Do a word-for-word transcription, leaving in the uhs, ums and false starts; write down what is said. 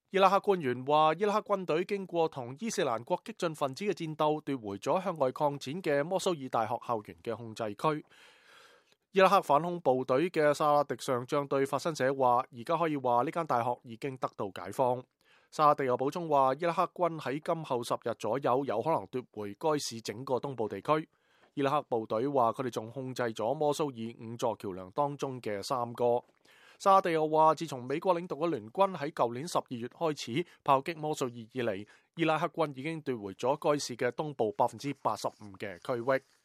伊拉克官員話，伊拉克軍隊經過同伊斯蘭國激進分子嘅戰鬥，奪回咗向外擴展嘅摩蘇爾大學校園嘅控制區。伊拉克反恐部隊嘅薩拉迪上將對法新社話，而家可以話呢間大學已經得到解放。薩拉迪又補充話，伊拉克軍喺今後十日左右有可能奪回該市整個東部地區。伊拉克部隊話佢哋仲控制咗摩蘇爾五座橋樑當中嘅三個。薩拉迪又話，自從美國領導嘅聯軍喺舊年十二月開始炮擊摩蘇爾以嚟，伊拉克軍已經奪回咗該市嘅東部百分之八十五嘅區域。